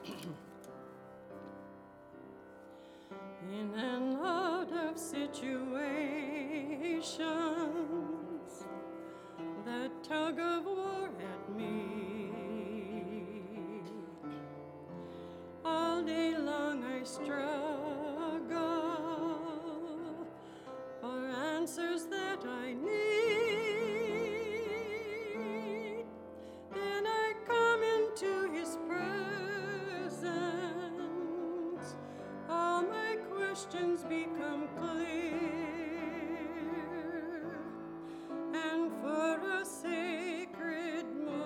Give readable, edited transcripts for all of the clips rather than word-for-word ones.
In and out of situations that tug of war at me, all day long I struggle for answers that I need. Then I come into His presence, all my questions become clear, and for a sacred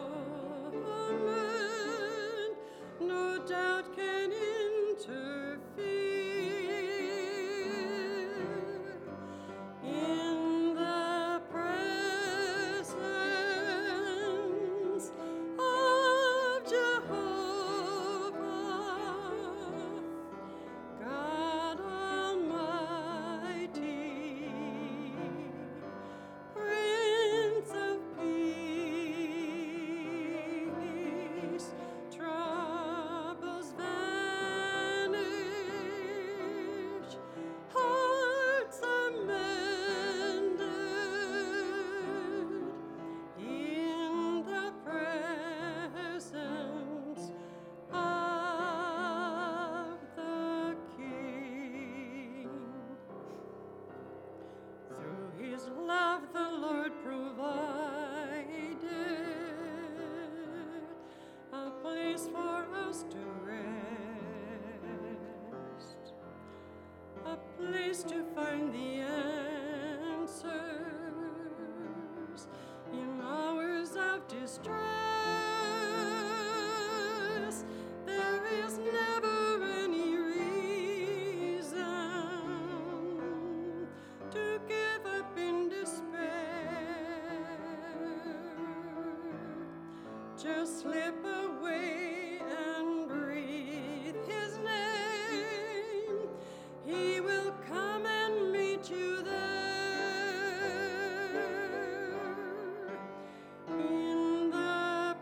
moment, no doubt can interfere. In the presence of Jehovah, God Almighty, Prince of Peace, troubles vanish, hearts are mended in the presence of the King. Through His love the Lord provided a place for us to rest, a place to find the answers in hours of distress. There is never any reason to give up in despair. Just slip away and breathe His name. He will come and meet you there. In the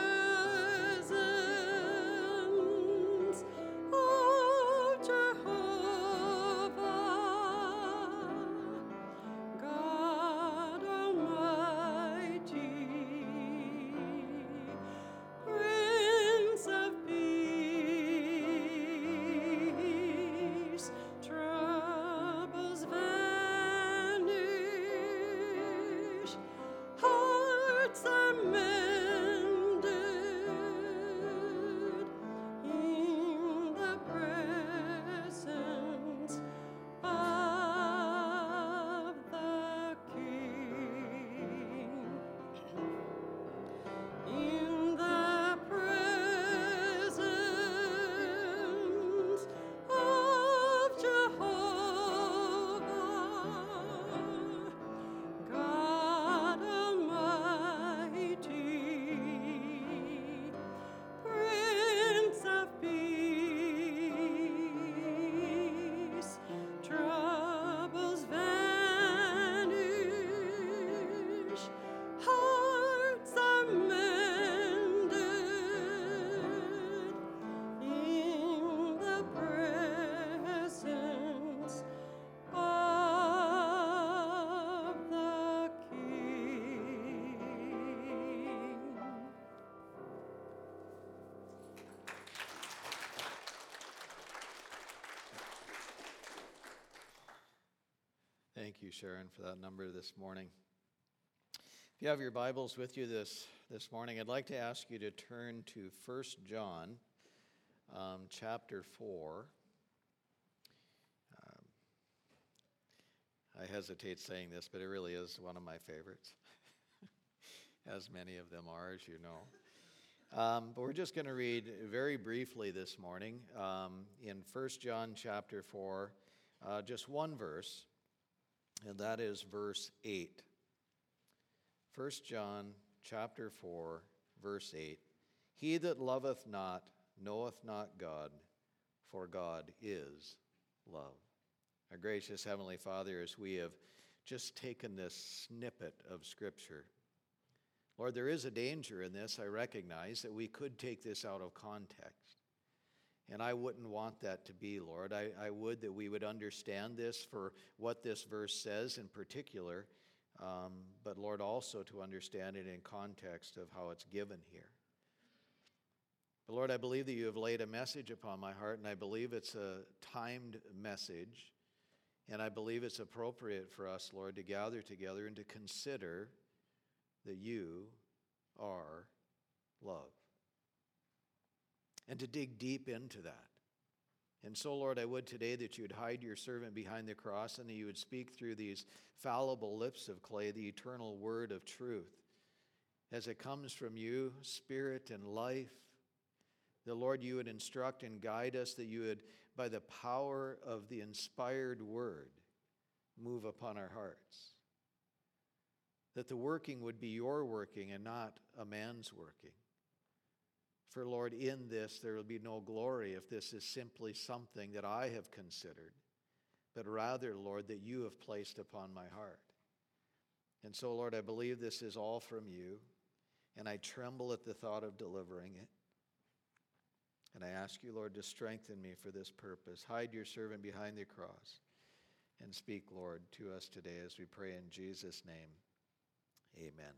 presence of Jehovah, God Almighty, Prince of Peace, troubles vanish, hearts are mended in the presence of the King. In the presence of Jehovah, God Almighty, Prince of Peace, troubles vanish, hearts are mended in the presence of the King. Thank you, Sharon, for that number this morning. If you have your Bibles with you this morning, I'd like to ask you to turn to 1 John chapter 4. I hesitate saying this, but it really is one of my favorites, as many of them are, as you know. But we're just going to read very briefly this morning in 1 John chapter 4, just one verse, and that is verse 8. 1 John chapter 4, verse 8. He that loveth not knoweth not God, for God is love. Our gracious Heavenly Father, as we have just taken this snippet of Scripture, Lord, there is a danger in this, I recognize, that we could take this out of context. And I wouldn't want that to be, Lord. I would that we would understand this for what this verse says in particular, but Lord, also to understand it in context of how it's given here. But Lord, I believe that you have laid a message upon my heart, and I believe it's a timed message, and I believe it's appropriate for us, Lord, to gather together and to consider that you are love, and to dig deep into that. And so, Lord, I would today that you would hide your servant behind the cross, and that you would speak through these fallible lips of clay, the eternal word of truth, as it comes from you, spirit and life. The Lord, you would instruct and guide us, that you would, by the power of the inspired word, move upon our hearts. That the working would be your working and not a man's working. For Lord, in this there will be no glory if this is simply something that I have considered, but rather, Lord, that you have placed upon my heart. And so, Lord, I believe this is all from you, and I tremble at the thought of delivering it. And I ask you, Lord, to strengthen me for this purpose. Hide your servant behind the cross, and speak, Lord, to us today as we pray in Jesus' name. Amen.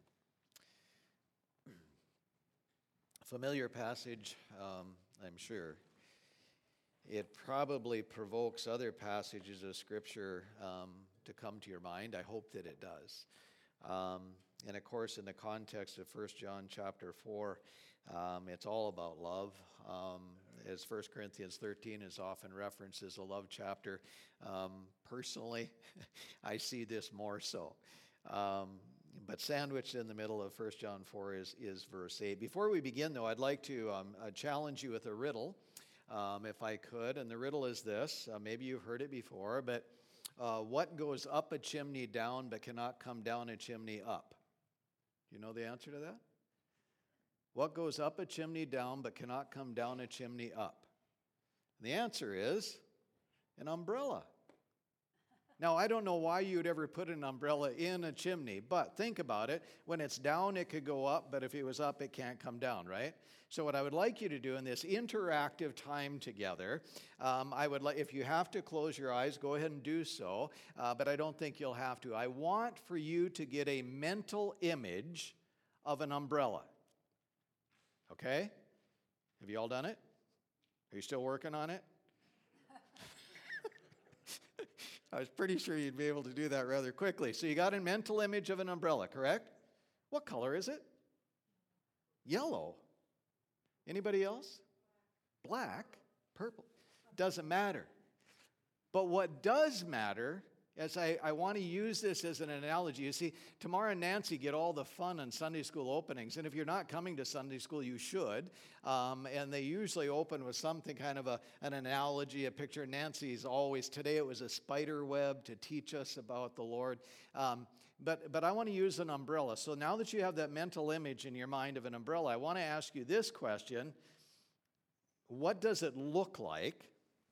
Familiar passage, I'm sure. It probably provokes other passages of Scripture to come to your mind. I hope that it does. And of course, in the context of 1 John chapter 4, it's all about love. As 1 Corinthians 13 is often referenced as a love chapter, personally, I see this more so. But sandwiched in the middle of 1 John 4 is verse 8. Before we begin, though, I'd like to challenge you with a riddle, if I could. And the riddle is this. Maybe you've heard it before, but what goes up a chimney down but cannot come down a chimney up? Do you know the answer to that? What goes up a chimney down but cannot come down a chimney up? And the answer is an umbrella. Now, I don't know why you would ever put an umbrella in a chimney, but think about it. When it's down, it could go up, but if it was up, it can't come down, right? So what I would like you to do in this interactive time together, I would like, if you have to close your eyes, go ahead and do so, but I don't think you'll have to. I want for you to get a mental image of an umbrella. Okay? Have you all done it? Are you still working on it? I was pretty sure you'd be able to do that rather quickly. So you got a mental image of an umbrella, correct? What color is it? Yellow. Anybody else? Black? Purple? Doesn't matter. But what does matter, as I want to use this as an analogy, you see, Tamara and Nancy get all the fun on Sunday school openings, and if you're not coming to Sunday school, you should, and they usually open with something kind of an analogy, a picture. Nancy's always, today it was a spider web to teach us about the Lord, but I want to use an umbrella. So now that you have that mental image in your mind of an umbrella, I want to ask you this question: what does it look like?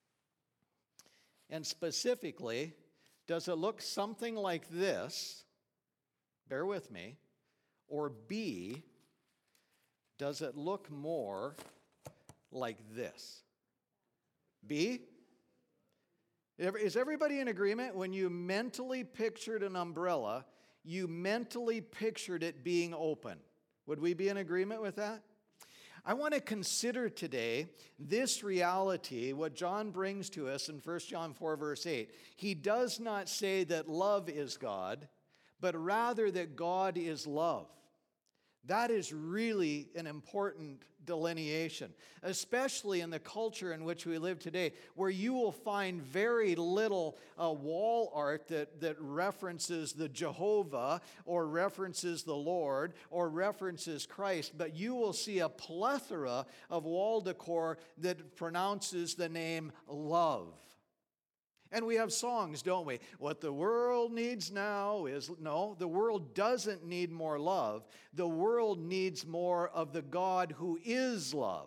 And specifically, does it look something like this? Bear with me. Or B, does it look more like this? B? Is everybody in agreement? When you mentally pictured an umbrella, you mentally pictured it being open. Would we be in agreement with that? I want to consider today this reality, what John brings to us in 1 John 4, verse 8. He does not say that love is God, but rather that God is love. That is really an important delineation, especially in the culture in which we live today, where you will find very little wall art that references the Jehovah or references the Lord or references Christ, but you will see a plethora of wall decor that pronounces the name love. And we have songs, don't we? What the world needs now is, no, the world doesn't need more love. The world needs more of the God who is love.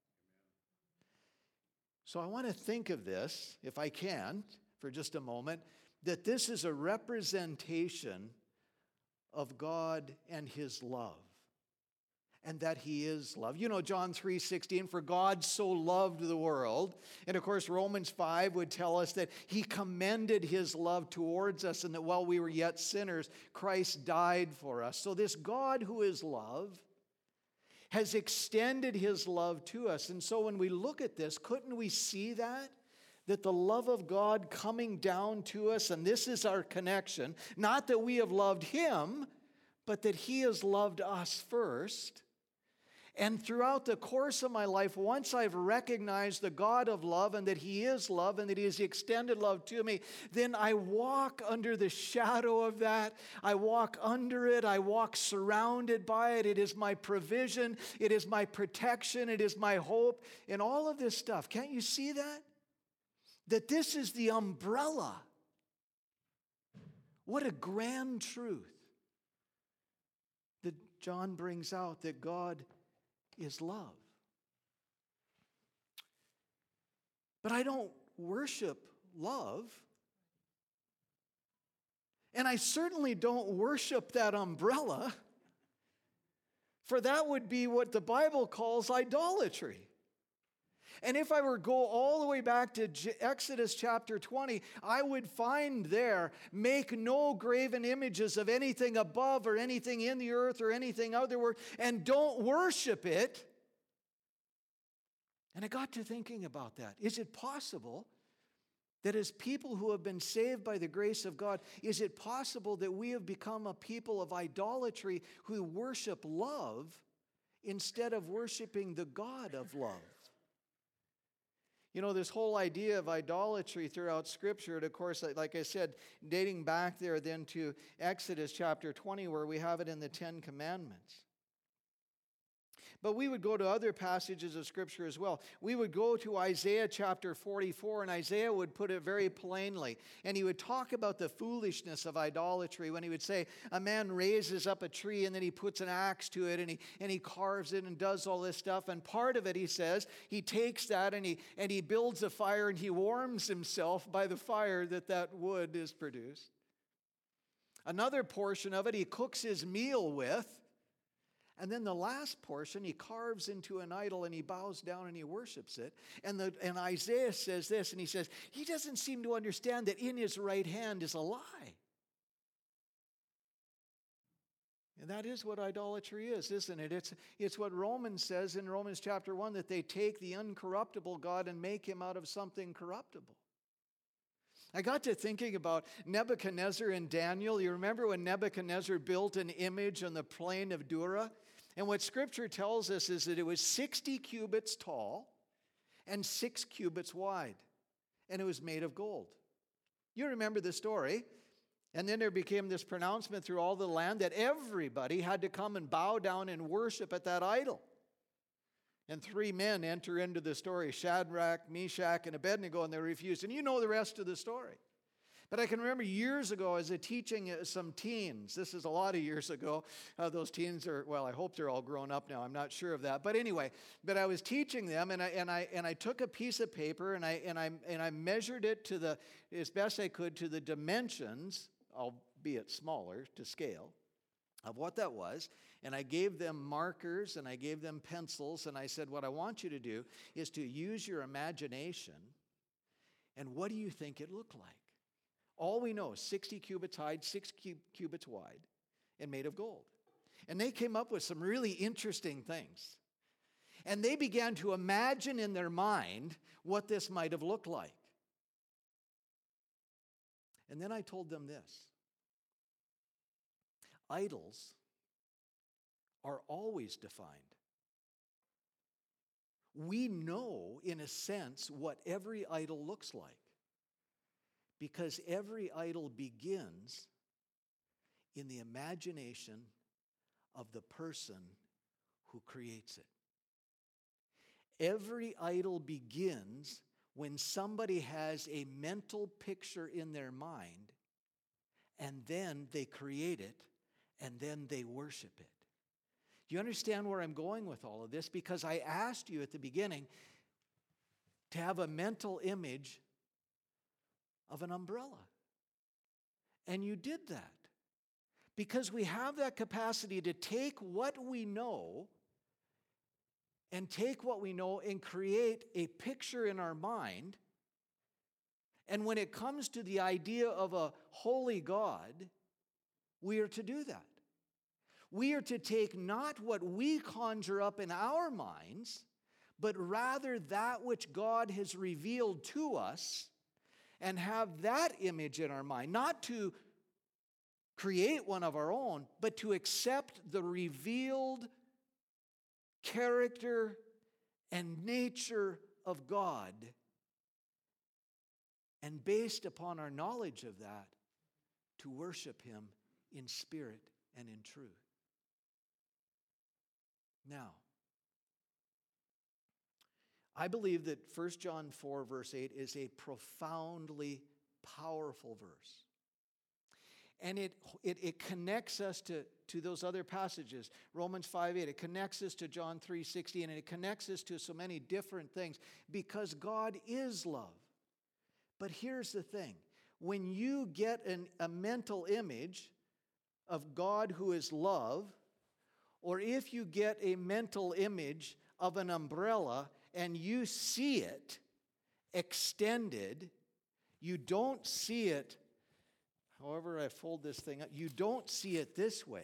So I want to think of this, if I can, for just a moment, that this is a representation of God and His love. and that he is love. You know, John 3:16, for God so loved the world. And of course, Romans 5 would tell us that he commended his love towards us and that while we were yet sinners, Christ died for us. So this God who is love has extended his love to us. And so when we look at this, couldn't we see that? That the love of God coming down to us, and this is our connection, not that we have loved him, but that he has loved us first. And throughout the course of my life, once I've recognized the God of love and that he is love and that he has extended love to me, then I walk under the shadow of that. I walk under it. I walk surrounded by it. It is my provision. It is my protection. It is my hope and all of this stuff. Can't you see that? That this is the umbrella. What a grand truth that John brings out, that God is love. But I don't worship love. And I certainly don't worship that umbrella, for that would be what the Bible calls idolatry. And if I were to go all the way back to Exodus chapter 20, I would find there, make no graven images of anything above or anything in the earth or anything otherwise, and don't worship it. And I got to thinking about that. Is it possible that as people who have been saved by the grace of God, is it possible that we have become a people of idolatry who worship love instead of worshiping the God of love? You know, this whole idea of idolatry throughout Scripture, and of course, like I said, dating back there then to Exodus chapter 20, where we have it in the Ten Commandments. But we would go to other passages of Scripture as well. We would go to Isaiah chapter 44, and Isaiah would put it very plainly. And he would talk about the foolishness of idolatry when he would say, a man raises up a tree and then he puts an axe to it and he carves it and does all this stuff. And part of it, he says, he takes that and he builds a fire and he warms himself by the fire that wood is produced. Another portion of it, he cooks his meal with. And then the last portion, he carves into an idol and he bows down and he worships it. And Isaiah says this, and he says, he doesn't seem to understand that in his right hand is a lie. And that is what idolatry is, isn't it? It's what Romans says in Romans chapter 1, that they take the uncorruptible God and make him out of something corruptible. I got to thinking about Nebuchadnezzar and Daniel. You remember when Nebuchadnezzar built an image on the plain of Dura? And what Scripture tells us is that it was 60 cubits tall and 6 cubits wide. And it was made of gold. You remember the story. And then there became this pronouncement through all the land that everybody had to come and bow down and worship at that idol. And 3 men enter into the story, Shadrach, Meshach, and Abednego, and they refused. And you know the rest of the story. But I can remember years ago as a teaching some teens. This is a lot of years ago. Those teens are, well, I hope they're all grown up now. I'm not sure of that. But anyway, I was teaching them, and I took a piece of paper and I measured it to the, as best I could, to the dimensions, albeit smaller to scale, of what that was. And I gave them markers and I gave them pencils, and I said, what I want you to do is to use your imagination, and what do you think it looked like? All we know is 60 cubits high, 6 cubits wide, and made of gold. And they came up with some really interesting things. And they began to imagine in their mind what this might have looked like. And then I told them this. Idols are always defined. We know, in a sense, what every idol looks like, because every idol begins in the imagination of the person who creates it. Every idol begins when somebody has a mental picture in their mind, and then they create it, and then they worship it. Do you understand where I'm going with all of this? Because I asked you at the beginning to have a mental image of an umbrella. And you did that. Because we have that capacity to take what we know and take what we know and create a picture in our mind. And when it comes to the idea of a holy God, we are to do that. We are to take not what we conjure up in our minds, but rather that which God has revealed to us, and have that image in our mind, not to create one of our own, but to accept the revealed character and nature of God, and based upon our knowledge of that, to worship Him in spirit and in truth. Now, I believe that 1 John 4 verse 8 is a profoundly powerful verse. And it connects us to those other passages. Romans 5:8, it connects us to John 3:16, and it connects us to so many different things because God is love. But here's the thing. When you get a mental image of God who is love, or if you get a mental image of an umbrella and you see it extended, you don't see it, however I fold this thing up, you don't see it this way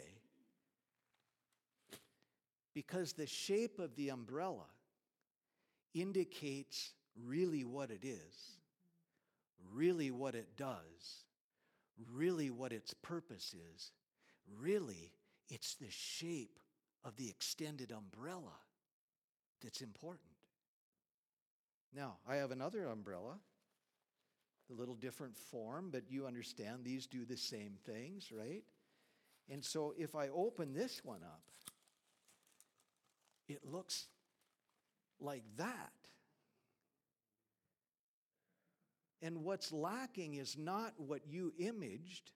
because the shape of the umbrella indicates really what it is, really what it does, really what its purpose is. Really, it's the shape of the extended umbrella that's important. Now, I have another umbrella, a little different form, but you understand these do the same things, right? And so if I open this one up, it looks like that. And what's lacking is not what you imaged,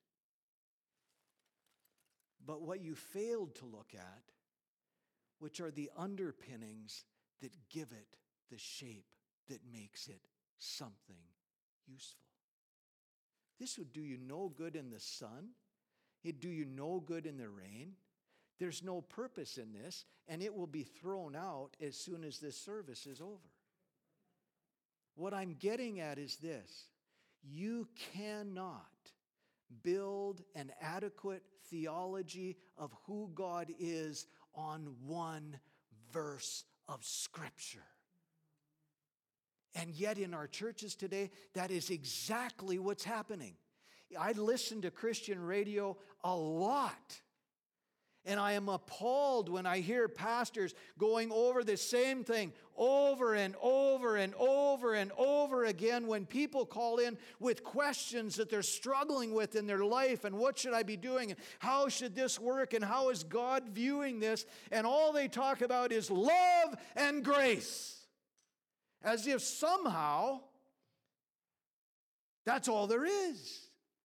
but what you failed to look at, which are the underpinnings that give it the shape that makes it something useful. This would do you no good in the sun. It'd do you no good in the rain. There's no purpose in this, and it will be thrown out as soon as this service is over. What I'm getting at is this. You cannot build an adequate theology of who God is on one verse of Scripture. And yet in our churches today, that is exactly what's happening. I listen to Christian radio a lot. And I am appalled when I hear pastors going over the same thing over and over and over and over again when people call in with questions that they're struggling with in their life, and what should I be doing, and how should this work, and how is God viewing this, and all they talk about is love and grace, as if somehow that's all there is.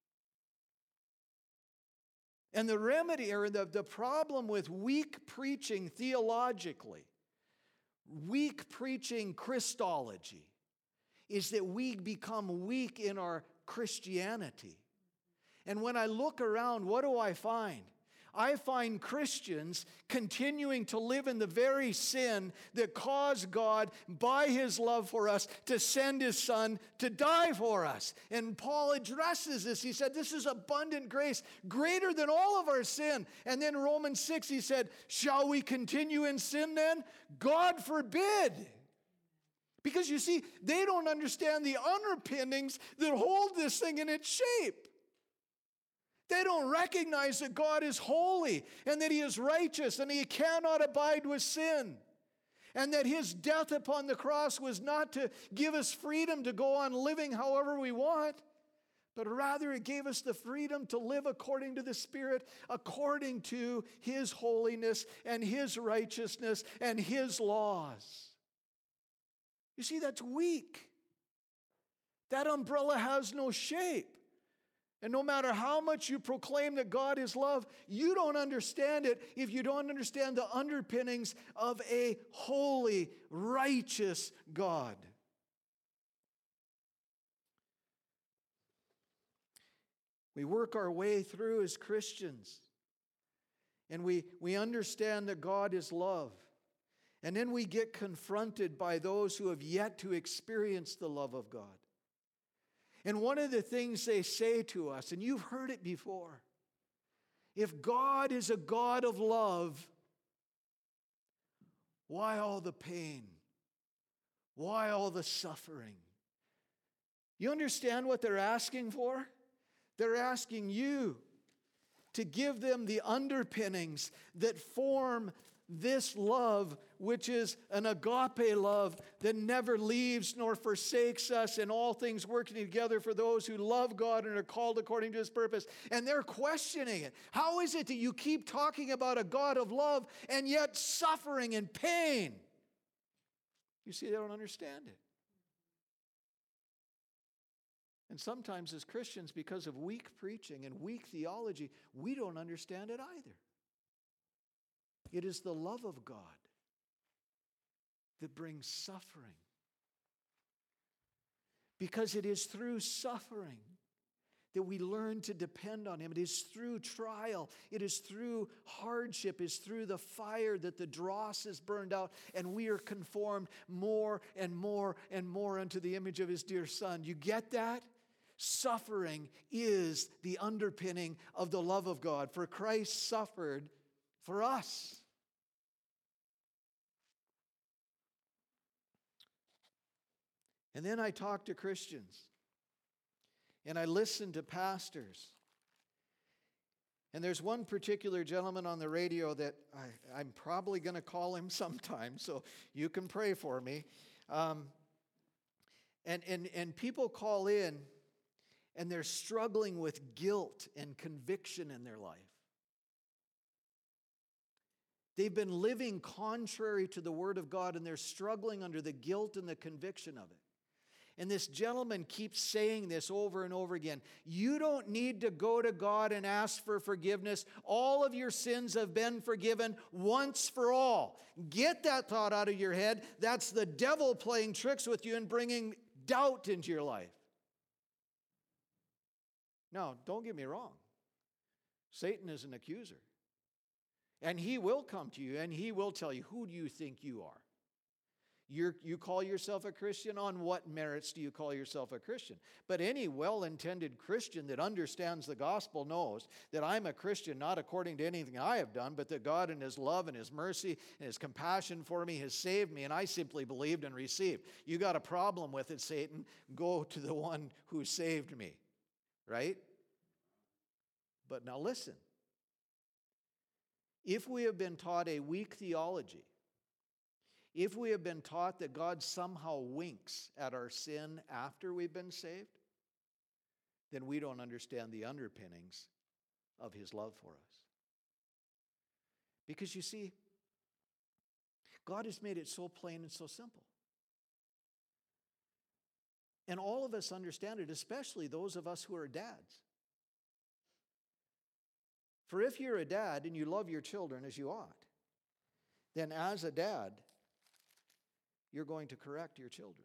And the remedy, or the problem with weak preaching theologically, weak preaching Christology, is that we become weak in our Christianity. And when I look around, what do I find? I find Christians continuing to live in the very sin that caused God, by His love for us, to send His Son to die for us. And Paul addresses this. He said, this is abundant grace, greater than all of our sin. And then Romans 6, he said, shall we continue in sin then? God forbid. Because you see, they don't understand the underpinnings that hold this thing in its shape. They don't recognize that God is holy and that He is righteous and He cannot abide with sin. And that His death upon the cross was not to give us freedom to go on living however we want, but rather it gave us the freedom to live according to the Spirit, according to His holiness and His righteousness and His laws. You see, that's weak. That umbrella has no shape. And no matter how much you proclaim that God is love, you don't understand it if you don't understand the underpinnings of a holy, righteous God. We work our way through as Christians, and we understand that God is love. And then we get confronted by those who have yet to experience the love of God. And one of the things they say to us, and you've heard it before, if God is a God of love, why all the pain? Why all the suffering? You understand what they're asking for? They're asking you to give them the underpinnings that form this love, which is an agape love that never leaves nor forsakes us, and all things working together for those who love God and are called according to His purpose. And they're questioning it. How is it that you keep talking about a God of love and yet suffering and pain? You see, they don't understand it. And sometimes as Christians, because of weak preaching and weak theology, we don't understand it either. It is the love of God that brings suffering. Because it is through suffering that we learn to depend on Him. It is through trial, it is through hardship, it is through the fire that the dross is burned out, and we are conformed more and more and more unto the image of His dear Son. You get that? Suffering is the underpinning of the love of God, for Christ suffered for us. And then I talk to Christians, and I listen to pastors. And there's one particular gentleman on the radio that I'm probably going to call him sometime, so you can pray for me. And people call in, and they're struggling with guilt and conviction in their life. They've been living contrary to the Word of God, and they're struggling under the guilt and the conviction of it. And this gentleman keeps saying this over and over again. You don't need to go to God and ask for forgiveness. All of your sins have been forgiven once for all. Get that thought out of your head. That's the devil playing tricks with you and bringing doubt into your life. Now, don't get me wrong. Satan is an accuser. And he will come to you and he will tell you, who do you think you are? You call yourself a Christian? On what merits do you call yourself a Christian? But any well-intended Christian that understands the gospel knows that I'm a Christian not according to anything I have done, but that God in His love and His mercy and His compassion for me has saved me, and I simply believed and received. You got a problem with it, Satan? Go to the one who saved me, right? But now listen. If we have been taught a weak theology, if we have been taught that God somehow winks at our sin after we've been saved, then we don't understand the underpinnings of His love for us. Because you see, God has made it so plain and so simple. And all of us understand it, especially those of us who are dads. For if you're a dad and you love your children as you ought, then as a dad, you're going to correct your children.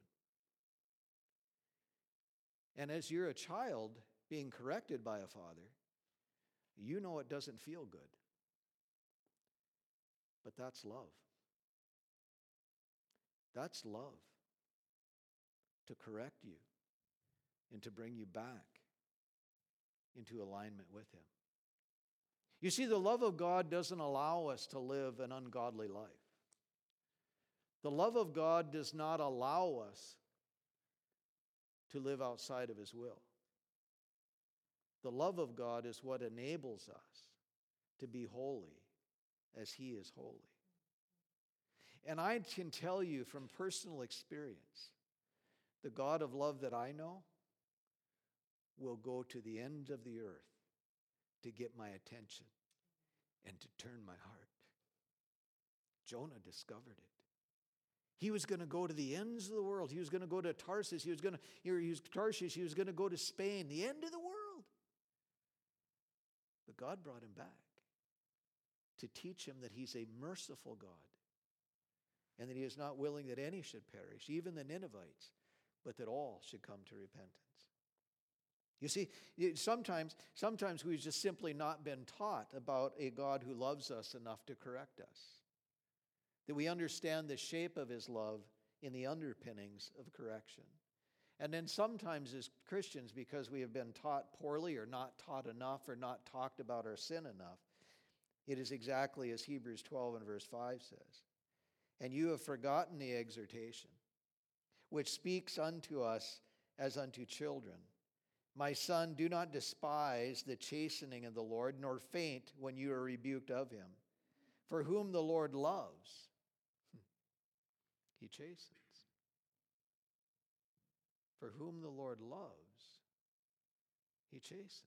And as you're a child being corrected by a father, you know it doesn't feel good. But that's love. That's love. To correct you and to bring you back into alignment with Him. You see, the love of God doesn't allow us to live an ungodly life. The love of God does not allow us to live outside of His will. The love of God is what enables us to be holy as He is holy. And I can tell you from personal experience, the God of love that I know will go to the end of the earth to get my attention and to turn my heart. Jonah discovered it. He was going to go to the ends of the world. He was going to go to Tarshish. He was going to go to Spain, the end of the world. But God brought him back to teach him that He's a merciful God and that He is not willing that any should perish, even the Ninevites, but that all should come to repentance. You see, sometimes we've just simply not been taught about a God who loves us enough to correct us. that we understand the shape of his love in the underpinnings of correction. And then sometimes as Christians, because we have been taught poorly or not taught enough or not talked about our sin enough, it is exactly as Hebrews 12 and verse 5 says, "And you have forgotten the exhortation, which speaks unto us as unto children. My son, do not despise the chastening of the Lord, nor faint when you are rebuked of him. For whom the Lord loves, he chastens. For whom the Lord loves, he chastens.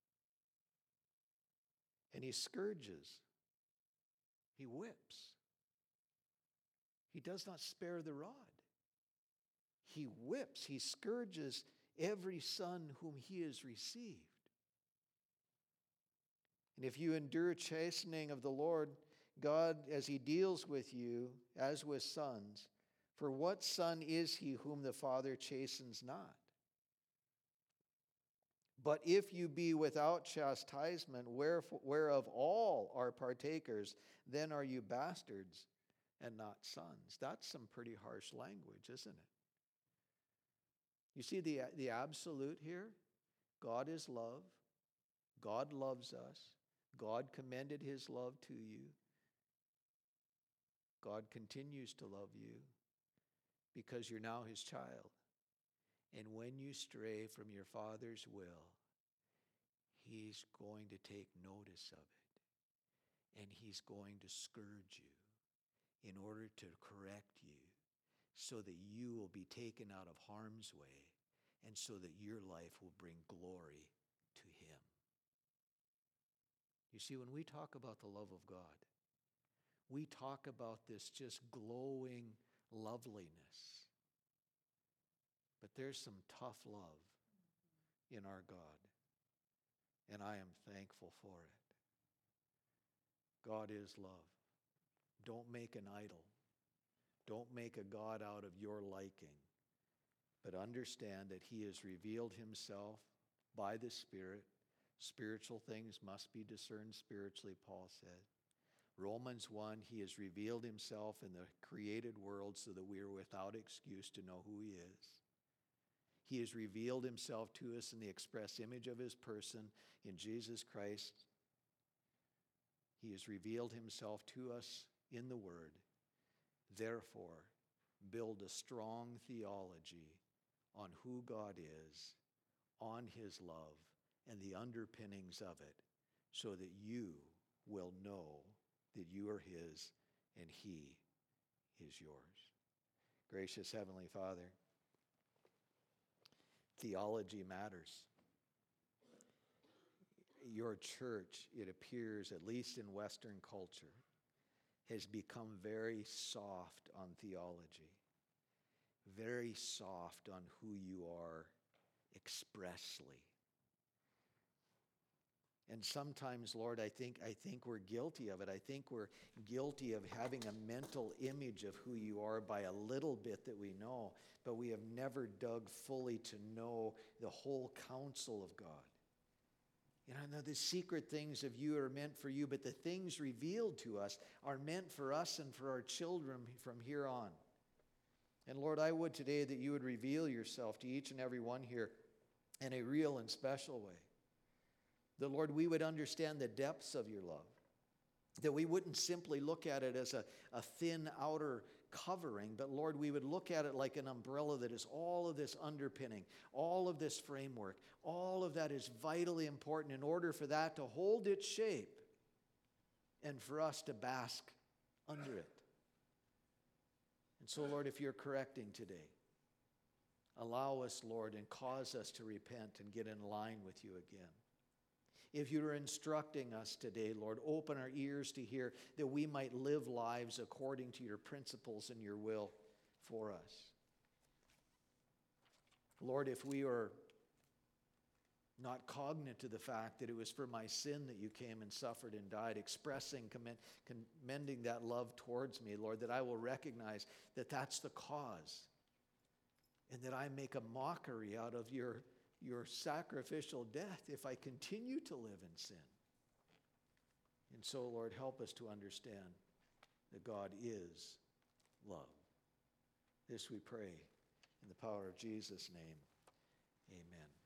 And he scourges, he whips. He does not spare the rod. He whips, he scourges every son whom he has received. And if you endure chastening of the Lord, God, as he deals with you, as with sons, for what son is he whom the Father chastens not? But if you be without chastisement, whereof all are partakers, then are you bastards and not sons." That's some pretty harsh language, isn't it? You see the absolute here? God is love. God loves us. God commended his love to you. God continues to love you because you're now his child. And when you stray from your Father's will, he's going to take notice of it. And he's going to scourge you in order to correct you so that you will be taken out of harm's way and so that your life will bring glory to him. You see, when we talk about the love of God, we talk about this just glowing loveliness. But there's some tough love in our God, and I am thankful for it. God is love. Don't make an idol. Don't make a God out of your liking, but understand that he has revealed himself by the Spirit. Spiritual things must be discerned spiritually, Paul said. Romans 1, he has revealed himself in the created world so that we are without excuse to know who he is. He has revealed himself to us in the express image of his person in Jesus Christ. He has revealed himself to us in the Word. Therefore, build a strong theology on who God is, on his love, and the underpinnings of it, so that you will know that you are his and he is yours. Gracious Heavenly Father, theology matters. Your church, it appears, at least in Western culture, has become very soft on theology, very soft on who you are expressly. And sometimes, Lord, I think we're guilty of it. I think we're guilty of having a mental image of who you are by a little bit that we know, but we have never dug fully to know the whole counsel of God. And I know the secret things of you are meant for you, but the things revealed to us are meant for us and for our children from here on. And Lord, I would today that you would reveal yourself to each and every one here in a real and special way. That, Lord, we would understand the depths of your love. That we wouldn't simply look at it as a thin outer covering, but, Lord, we would look at it like an umbrella that is all of this underpinning, all of this framework, all of that is vitally important in order for that to hold its shape and for us to bask under it. And so, Lord, if you're correcting today, allow us, Lord, and cause us to repent and get in line with you again. If you're instructing us today, Lord, open our ears to hear that we might live lives according to your principles and your will for us. Lord, if we are not cognizant of the fact that it was for my sin that you came and suffered and died, expressing, commending that love towards me, Lord, that I will recognize that that's the cause and that I make a mockery out of your sacrificial death if I continue to live in sin. And so, Lord, help us to understand that God is love. This we pray in the power of Jesus' name. Amen.